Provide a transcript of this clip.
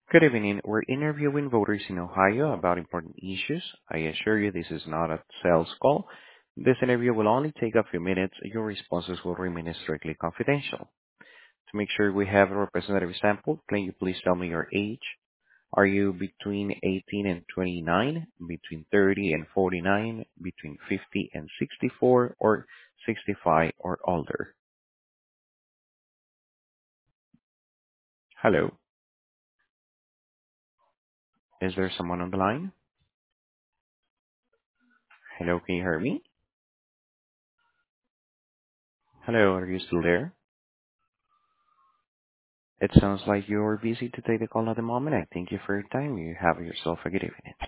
Good evening. We're interviewing voters in Ohio about important issues. I assure you this is not a sales call. This interview will only take a few minutes. Your responses will remain strictly confidential. To make sure we have a representative sample, can you please tell me your age? Are you between 18 and 29, between 30 and 49, between 50 and 64, or 65 or older? Hello, is there someone on the line? Hello, can you hear me? Hello, are you still there? It sounds like you're busy to take the call at the moment. I thank you for your time. You have yourself a good evening.